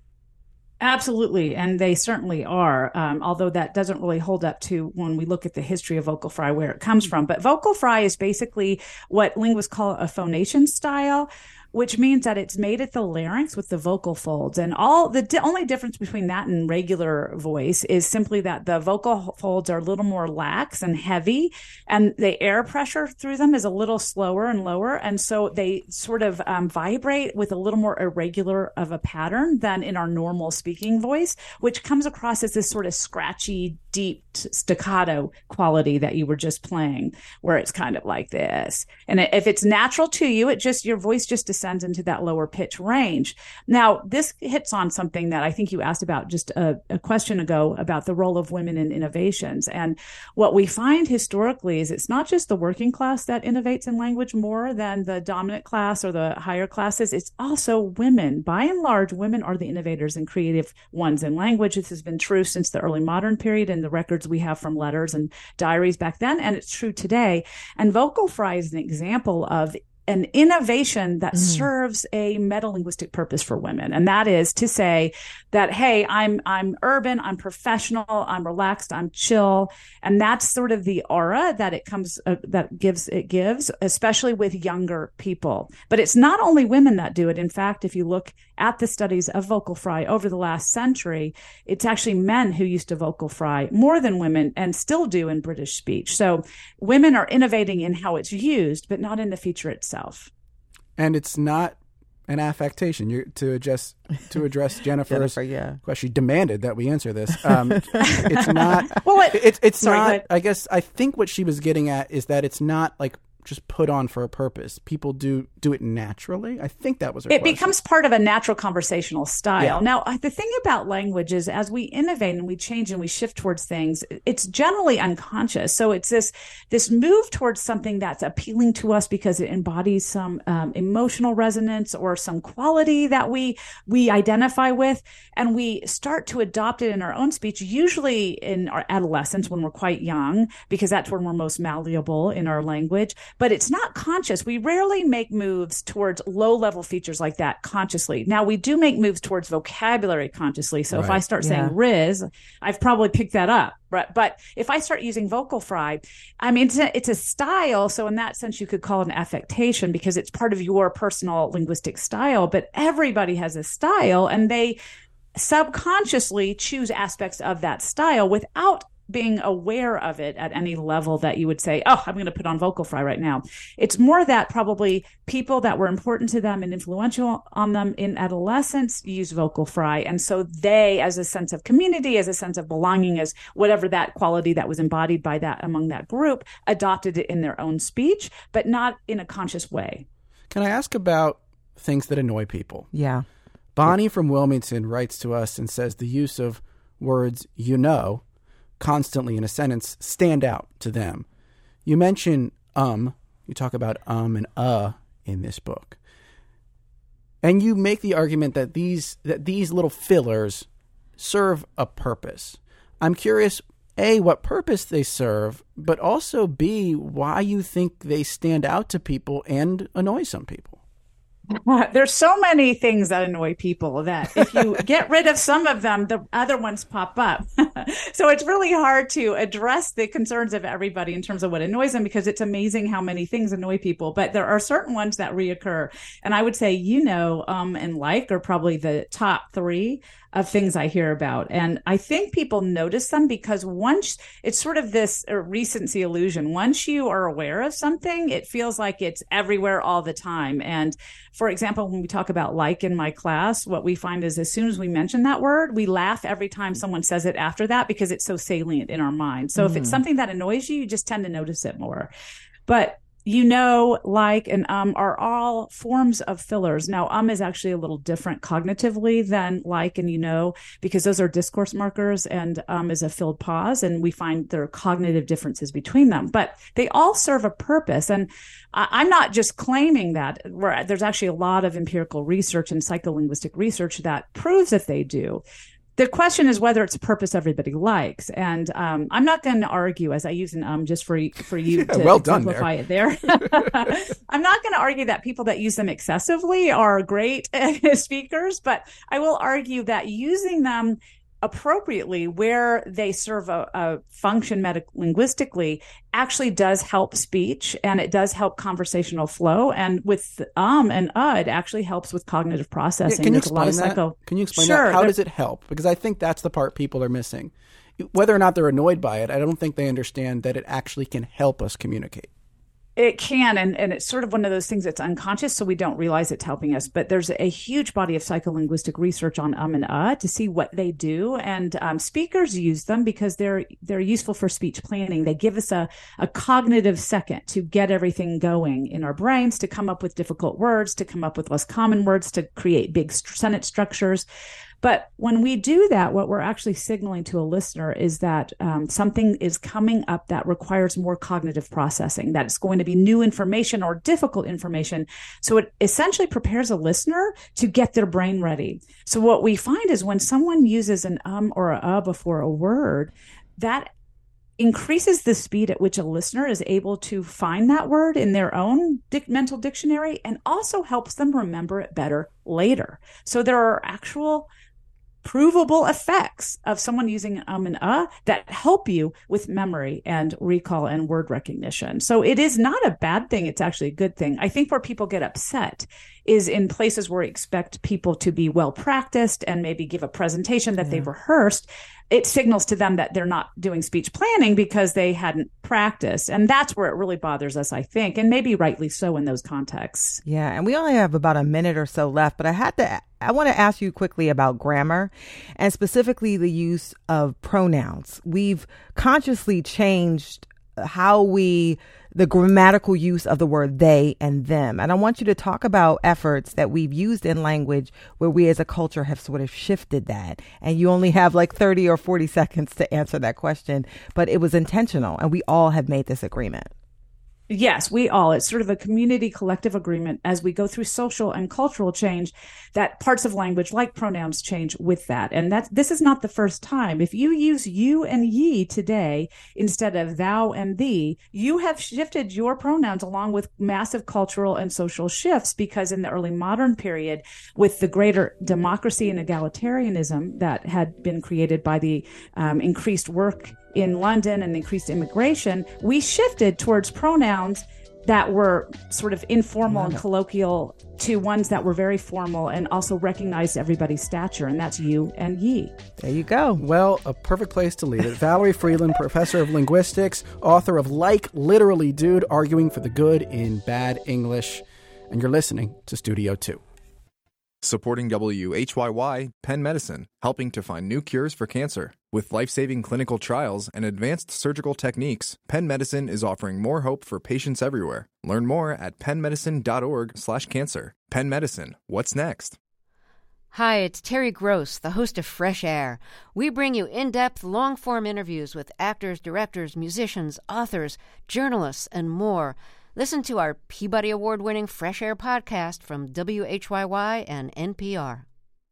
Speaker 5: Absolutely. And they certainly are, um, although that doesn't really hold up to when we look at the history of vocal fry, where it comes from. But vocal fry is basically what linguists call a phonation style, which means that it's made at the larynx with the vocal folds. And all the di- only difference between that and regular voice is simply that the vocal folds are a little more lax and heavy, and the air pressure through them is a little slower and lower. And so they sort of um, vibrate with a little more irregular of a pattern than in our normal speaking voice, which comes across as this sort of scratchy, deep staccato quality that you were just playing, where it's kind of like this. And if it's natural to you, it just, your voice just descends into that lower pitch range. Now, this hits on something that I think you asked about just a, a question ago about the role of women in innovations. And what we find historically is it's not just the working class that innovates in language more than the dominant class or the higher classes. It's also women. By and large, women are the innovators and creative ones in language. This has been true since the early modern period and the records we have from letters and diaries back then, and it's true today. And vocal fry is an example of an innovation that mm. serves a metalinguistic purpose for women. And that is to say that, hey, I'm, I'm urban, I'm professional, I'm relaxed, I'm chill. And that's sort of the aura that it comes, uh, that gives, it gives, especially with younger people. But it's not only women that do it. In fact, if you look at the studies of vocal fry over the last century, it's actually men who used to vocal fry more than women and still do in British speech. So women are innovating in how it's used, but not in the feature itself.
Speaker 2: And it's not an affectation. You're, to address to address Jennifer's
Speaker 1: Jennifer, yeah.
Speaker 2: question, she demanded that we answer this. Um, it's not.
Speaker 5: Well, it,
Speaker 2: it's it's
Speaker 5: sorry,
Speaker 2: not.
Speaker 5: but,
Speaker 2: I guess I think what she was getting at is that it's not like just put on for a purpose. People do do it naturally. I think that was her
Speaker 5: It
Speaker 2: question.
Speaker 5: becomes part of a natural conversational style.
Speaker 2: Yeah.
Speaker 5: Now, the thing about language is as we innovate and we change and we shift towards things, it's generally unconscious. So it's this this move towards something that's appealing to us because it embodies some um, emotional resonance or some quality that we we identify with, and we start to adopt it in our own speech, usually in our adolescence when we're quite young, because that's when we're most malleable in our language. but it's not conscious. We rarely make moves towards low-level features like that consciously. Now, we do make moves towards vocabulary consciously. So right. if I start saying yeah. Riz, I've probably picked that up. But, but if I start using vocal fry, I mean, it's a, it's a style. So in that sense, you could call it an affectation because it's part of your personal linguistic style. But everybody has a style, and they subconsciously choose aspects of that style without being aware of it at any level that you would say, oh, I'm going to put on vocal fry right now. It's more that probably people that were important to them and influential on them in adolescence use vocal fry. And so they, as a sense of community, as a sense of belonging, as whatever that quality that was embodied by that among that group, adopted it in their own speech, but not in a conscious way.
Speaker 2: Can I ask about things that annoy people?
Speaker 1: Yeah.
Speaker 2: Bonnie from Wilmington writes to us and says the use of words, you know, constantly in a sentence stand out to them. You mention um, you talk about um and uh in this book. And you make the argument that these that these little fillers serve a purpose. I'm curious, A, what purpose they serve, but also B, why you think they stand out to people and annoy some people.
Speaker 5: There's so many things that annoy people that if you get rid of some of them, the other ones pop up. So it's really hard to address the concerns of everybody in terms of what annoys them, because it's amazing how many things annoy people. But there are certain ones that reoccur. And I would say, you know, um, and like are probably the top three of things I hear about. And I think people notice them because once it's sort of this uh, recency illusion. Once you are aware of something, it feels like it's everywhere all the time. And for example, when we talk about like in my class, what we find is as soon as we mention that word, we laugh every time someone says it after that because it's so salient in our mind. So mm. if it's something that annoys you, you just tend to notice it more. But you know, like, and um are all forms of fillers. Now, um is actually a little different cognitively than like and you know, because those are discourse markers, and um is a filled pause, and we find there are cognitive differences between them. But they all serve a purpose. And I- I'm not just claiming that. Where there's actually a lot of empirical research and psycholinguistic research that proves that they do. The question is whether it's a purpose everybody likes. And um, I'm not going to argue, as I use an um just for, for you
Speaker 2: yeah,
Speaker 5: to
Speaker 2: well
Speaker 5: simplify it there. I'm not going to argue that people that use them excessively are great speakers, but I will argue that using them appropriately where they serve a, a function metalinguistically actually does help speech, and it does help conversational flow. And with um and uh, it actually helps with cognitive processing.
Speaker 2: Yeah, can you
Speaker 5: There's a lot
Speaker 2: explain
Speaker 5: of
Speaker 2: that?
Speaker 5: psycho-
Speaker 2: Can you explain
Speaker 5: sure,
Speaker 2: that? How does it help? Because I think that's the part people are missing. Whether or not they're annoyed by it, I don't think they understand that it actually can help us communicate.
Speaker 5: It can, and, and it's sort of one of those things that's unconscious, so we don't realize it's helping us. But there's a huge body of psycholinguistic research on um and uh to see what they do. And um, speakers use them because they're they're useful for speech planning. They give us a, a cognitive second to get everything going in our brains, to come up with difficult words, to come up with less common words, to create big st- sentence structures. But when we do that, what we're actually signaling to a listener is that um, something is coming up that requires more cognitive processing, that it's going to be new information or difficult information. So it essentially prepares a listener to get their brain ready. So what we find is when someone uses an um or a uh before a word, that increases the speed at which a listener is able to find that word in their own dic- mental dictionary, and also helps them remember it better later. So there are actual provable effects of someone using um and uh that help you with memory and recall and word recognition. So it is not a bad thing. It's actually a good thing. I think where people get upset is in places where we expect people to be well practiced and maybe give a presentation that yeah. they've rehearsed. It signals to them that they're not doing speech planning because they hadn't practiced. And that's where it really bothers us, I think, and maybe rightly so in those contexts.
Speaker 1: Yeah, and we only have about a minute or so left, but I had to, I want to ask you quickly about grammar and specifically the use of pronouns. We've consciously changed how we, the grammatical use of the word they and them. And I want you to talk about efforts that we've used in language where we as a culture have sort of shifted that. And you only have like thirty or forty seconds to answer that question, but it was intentional and we all have made this agreement.
Speaker 5: Yes, we all. It's sort of a community collective agreement as we go through social and cultural change that parts of language like pronouns change with that. And that this is not the first time. If you use you and ye today instead of thou and thee, you have shifted your pronouns along with massive cultural and social shifts, because in the early modern period, with the greater democracy and egalitarianism that had been created by the um, increased work in London and increased immigration, we shifted towards pronouns that were sort of informal and colloquial to ones that were very formal and also recognized everybody's stature, and that's you and ye.
Speaker 1: There you go.
Speaker 2: Well, a perfect place to leave it. Valerie Freeland, professor of linguistics, author of Like Literally Dude, Arguing for the Good in Bad English. And you're listening to Studio two.
Speaker 4: Supporting W H Y Y, Penn Medicine, helping to find new cures for cancer. With life-saving clinical trials and advanced surgical techniques, Penn Medicine is offering more hope for patients everywhere. Learn more at pennmedicine.org slash cancer. Penn Medicine, what's next?
Speaker 9: Hi, it's Terry Gross, the host of Fresh Air. We bring you in-depth, long-form interviews with actors, directors, musicians, authors, journalists, and more. Listen to our Peabody Award-winning Fresh Air podcast from W H Y Y and N P R.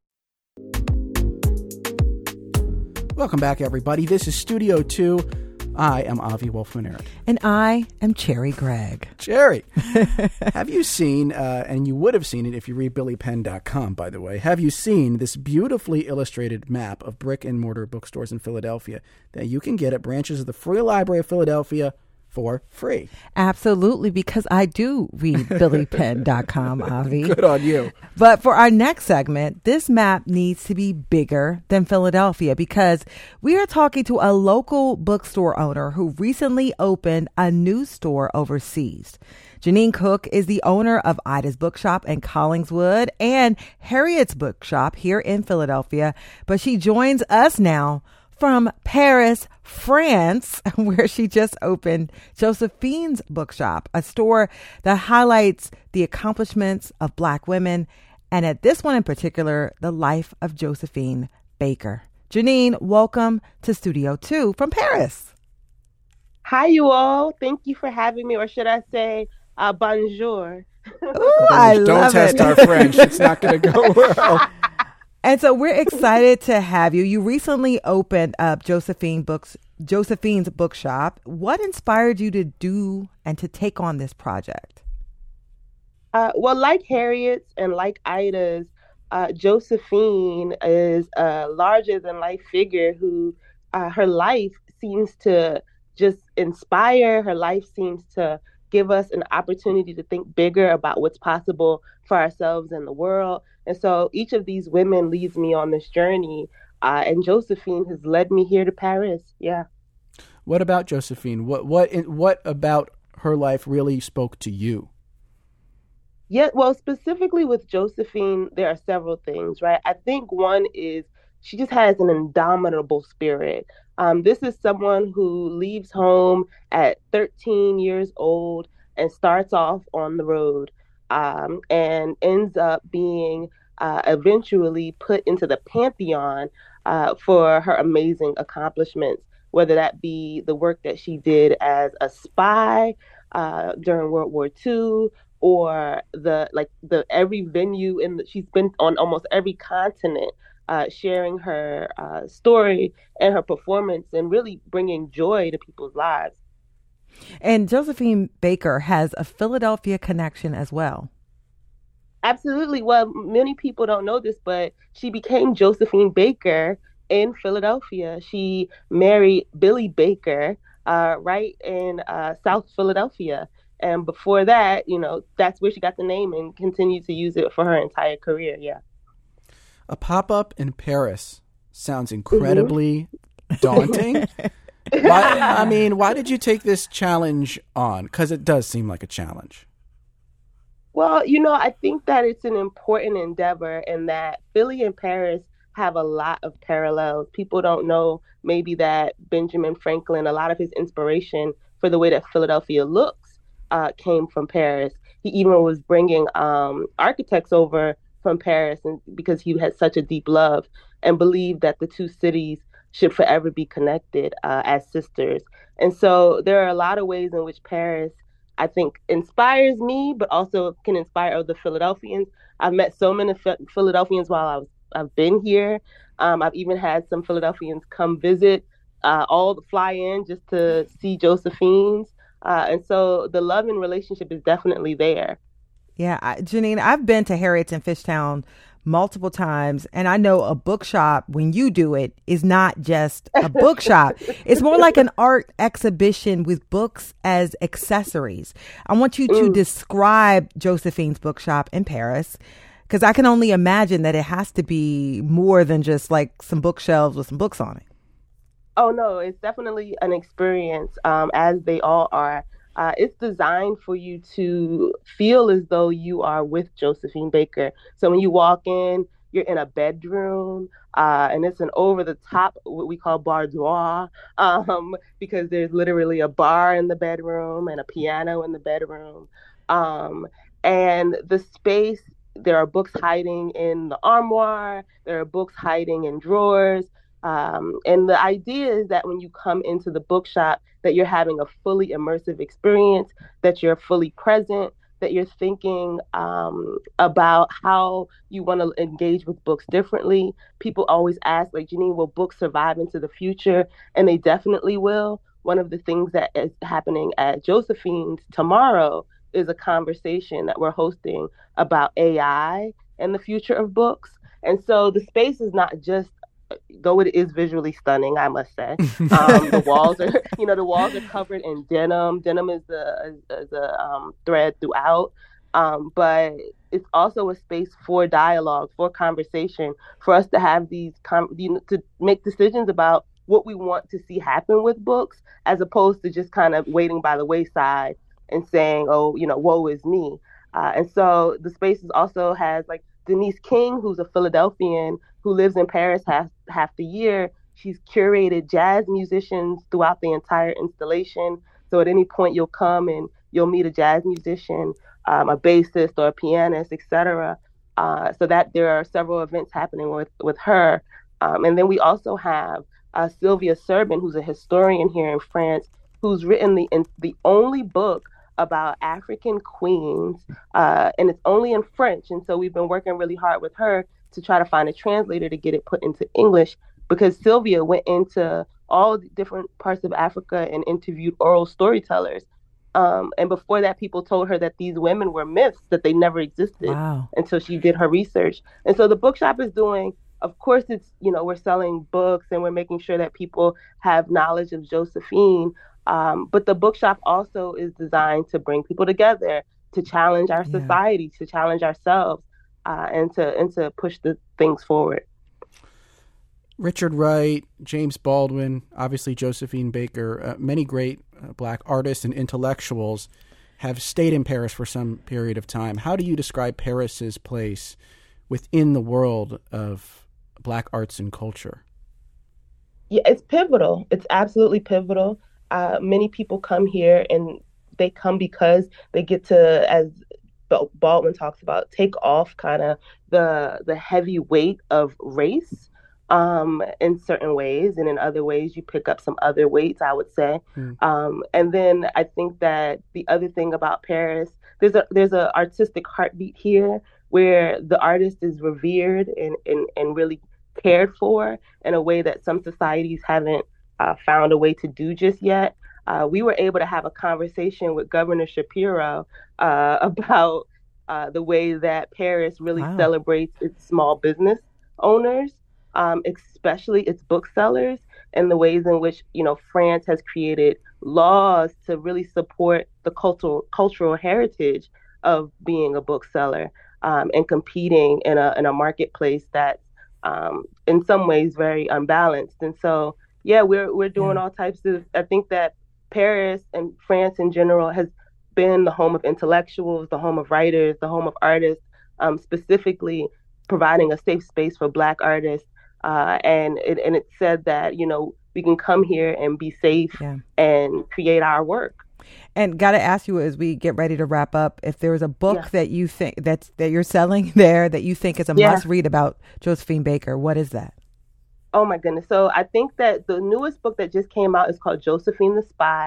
Speaker 2: Welcome back, everybody. This is Studio two. I am Avi Wolfman-Eric.
Speaker 1: And I am Cherry Gregg.
Speaker 2: Cherry, have you seen, uh, and you would have seen it if you read billy penn dot com, by the way, have you seen this beautifully illustrated map of brick and mortar bookstores in Philadelphia that you can get at branches of the Free Library of Philadelphia for free?
Speaker 1: Absolutely, because I do read billy penn dot com, Avi.
Speaker 2: Good on you.
Speaker 1: But for our next segment, this map needs to be bigger than Philadelphia, because we are talking to a local bookstore owner who recently opened a new store overseas. Janine Cook is the owner of Ida's Bookshop in Collingswood and Harriet's Bookshop here in Philadelphia, but she joins us now from Paris, France, where she just opened Josephine's Bookshop, a store that highlights the accomplishments of Black women, and at this one in particular, the life of Josephine Baker. Janine, welcome to Studio two from Paris.
Speaker 10: Hi, you all. Thank you for having me, or should I say uh, bonjour.
Speaker 1: Ooh, I
Speaker 2: Don't
Speaker 1: love
Speaker 2: test
Speaker 1: it.
Speaker 2: our French. It's not going to go well.
Speaker 1: And so we're excited to have you. You recently opened up Josephine Books, Josephine's Bookshop. What inspired you to do and to take on this project?
Speaker 10: Uh, well, like Harriet's and like Ida's, uh, Josephine is a larger-than-life figure who uh, her life seems to just inspire. Her life seems to give us an opportunity to think bigger about what's possible for ourselves and the world. And so each of these women leads me on this journey, uh, and Josephine has led me here to Paris. Yeah.
Speaker 2: What about Josephine? What what what about her life really spoke to you?
Speaker 10: Yeah, well, specifically with Josephine, there are several things, right? I think one is she just has an indomitable spirit. Um, this is someone who leaves home at thirteen years old and starts off on the road, um, and ends up being uh, eventually put into the pantheon uh, for her amazing accomplishments, whether that be the work that she did as a spy uh, during World War Two, or the like the every venue in the, she's been on almost every continent, uh, sharing her uh, story and her performance and really bringing joy to people's lives.
Speaker 1: And Josephine Baker has a Philadelphia connection as well.
Speaker 10: Absolutely. Well, many people don't know this, but she became Josephine Baker in Philadelphia. She married Billy Baker uh, right in uh, South Philadelphia. And before that, you know, that's where she got the name and continued to use it for her entire career. Yeah.
Speaker 2: A pop-up in Paris sounds incredibly mm-hmm. daunting. Why, I mean, why did you take this challenge on? Because it does seem like a challenge.
Speaker 10: Well, you know, I think that it's an important endeavor, and that Philly and Paris have a lot of parallels. People don't know maybe that Benjamin Franklin, a lot of his inspiration for the way that Philadelphia looks uh, came from Paris. He even was bringing um, architects over from Paris, and because he had such a deep love and believed that the two cities should forever be connected uh, as sisters. And so there are a lot of ways in which Paris I think inspires me, but also can inspire other Philadelphians. I've met so many Philadelphians while I was I've been here. Um, I've even had some Philadelphians come visit, uh, all fly in just to see Josephine's. Uh, and so the love and relationship is definitely there.
Speaker 1: Yeah, I, Janine, I've been to Harriet's in Fishtown multiple times, and I know a bookshop, when you do it, is not just a bookshop. It's more like an art exhibition with books as accessories. I want you to mm. describe Josephine's bookshop in Paris, because I can only imagine that it has to be more than just like some bookshelves with some books on it.
Speaker 10: Oh, no, it's definitely an experience, um, as they all are. Uh, it's designed for you to feel as though you are with Josephine Baker. So when you walk in, you're in a bedroom, uh, and it's an over-the-top, what we call boudoir, um, because there's literally a bar in the bedroom and a piano in the bedroom. Um, and the space, there are books hiding in the armoire, there are books hiding in drawers. Um, and the idea is that when you come into the bookshop, that you're having a fully immersive experience, that you're fully present, that you're thinking um, about how you want to engage with books differently. People always ask, like, Janine, will books survive into the future? And they definitely will. One of the things that is happening at Josephine's tomorrow is a conversation that we're hosting about A I and the future of books. And so the space is not just, though it is visually stunning, I must say. Um, the walls are, you know, the walls are covered in denim. Denim is the is a um, thread throughout, um, but it's also a space for dialogue, for conversation, for us to have these com- to make decisions about what we want to see happen with books, as opposed to just kind of waiting by the wayside and saying, "Oh, you know, woe is me." Uh, and so the space is also has like Denise King, who's a Philadelphian who lives in Paris half half the year. She's curated jazz musicians throughout the entire installation. So at any point you'll come and you'll meet a jazz musician, um, a bassist or a pianist, et cetera. Uh, so that there are several events happening with, with her. Um, and then we also have uh, Sylvia Serban, who's a historian here in France, who's written the in, the only book about African queens, uh, and it's only in French. And so we've been working really hard with her to try to find a translator to get it put into English, because Sylvia went into all the different parts of Africa and interviewed oral storytellers. Um, and before that, people told her that these women were myths, that they never existed.
Speaker 1: Wow. Until
Speaker 10: she did her research. And so the bookshop is doing, of course, it's, you know, we're selling books and we're making sure that people have knowledge of Josephine. Um, but the bookshop also is designed to bring people together, to challenge our yeah. society, to challenge ourselves, uh, and to and to push the things forward.
Speaker 2: Richard Wright, James Baldwin, obviously Josephine Baker, uh, many great uh, Black artists and intellectuals have stayed in Paris for some period of time. How do you describe Paris's place within the world of Black arts and culture?
Speaker 10: Yeah, it's pivotal. It's absolutely pivotal. Uh, many people come here and they come because they get to, as Baldwin talks about, take off kind of the the heavy weight of race um, in certain ways, and in other ways you pick up some other weights, I would say. Mm. Um, and then I think that the other thing about Paris, there's a there's a artistic heartbeat here where the artist is revered and and, and really cared for in a way that some societies haven't uh, found a way to do just yet. Uh, we were able to have a conversation with Governor Shapiro uh, about uh, the way that Paris really wow. celebrates its small business owners, um, especially its booksellers, and the ways in which, you know, France has created laws to really support the cultural cultural heritage of being a bookseller um, and competing in a in a marketplace that's um, in some ways very unbalanced. And so, yeah, we're we're doing yeah. all types of. I think that Paris and France in general has been the home of intellectuals, the home of writers, the home of artists, um, specifically providing a safe space for Black artists. Uh, and it, and it said that, you know, we can come here and be safe yeah. and create our work.
Speaker 1: And got to ask you, as we get ready to wrap up, if there's a book
Speaker 10: yeah.
Speaker 1: that you think that's that you're selling there that you think is a yeah. must read about Josephine Baker, what is that?
Speaker 10: Oh, my goodness. So I think that the newest book that just came out is called Josephine the Spy.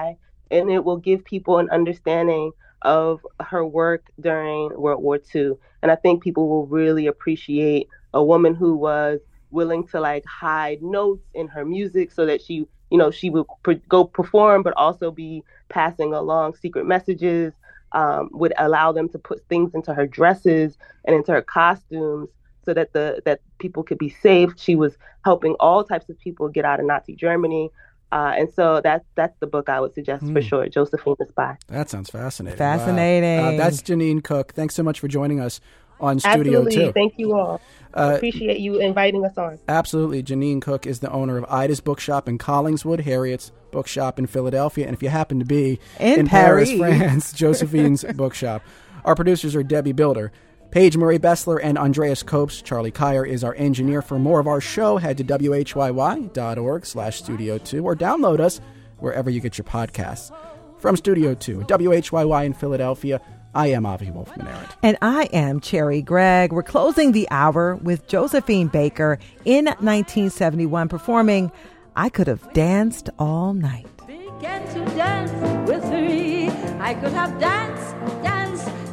Speaker 10: and it will give people an understanding of her work during World War Two. And I think people will really appreciate a woman who was willing to like hide notes in her music so that she, you know, she would pre- go perform, but also be passing along secret messages, um, would allow them to put things into her dresses and into her costumes so that the that people could be safe. She was helping all types of people get out of Nazi Germany. Uh, and so that's that's the book I would suggest mm. for sure, Josephine the Spy.
Speaker 2: That sounds fascinating.
Speaker 1: Fascinating.
Speaker 2: Wow. Uh, that's Janine Cook. Thanks so much for joining us on Studio
Speaker 10: Absolutely.
Speaker 2: two.
Speaker 10: Thank you all.
Speaker 2: Uh,
Speaker 10: Appreciate you inviting us on.
Speaker 2: Absolutely. Janine Cook is the owner of Ida's Bookshop in Collingswood, Harriet's Bookshop in Philadelphia, and if you happen to be
Speaker 1: in,
Speaker 2: in Paris, France, Josephine's Bookshop. Our producers are Debbie Bilder, Paige Marie Bessler, and Andreas Copes. Charlie Kyer is our engineer. For more of our show, head to W H Y Y dot org slash studio two or download us wherever you get your podcasts. From Studio two, W H Y Y in Philadelphia, I am Avi Wolfman-Arent.
Speaker 1: And I am Cherry Gregg. We're closing the hour with Josephine Baker in nineteen seventy-one performing I Could Have Danced All Night.
Speaker 11: Began to dance with me. I could have danced, danced,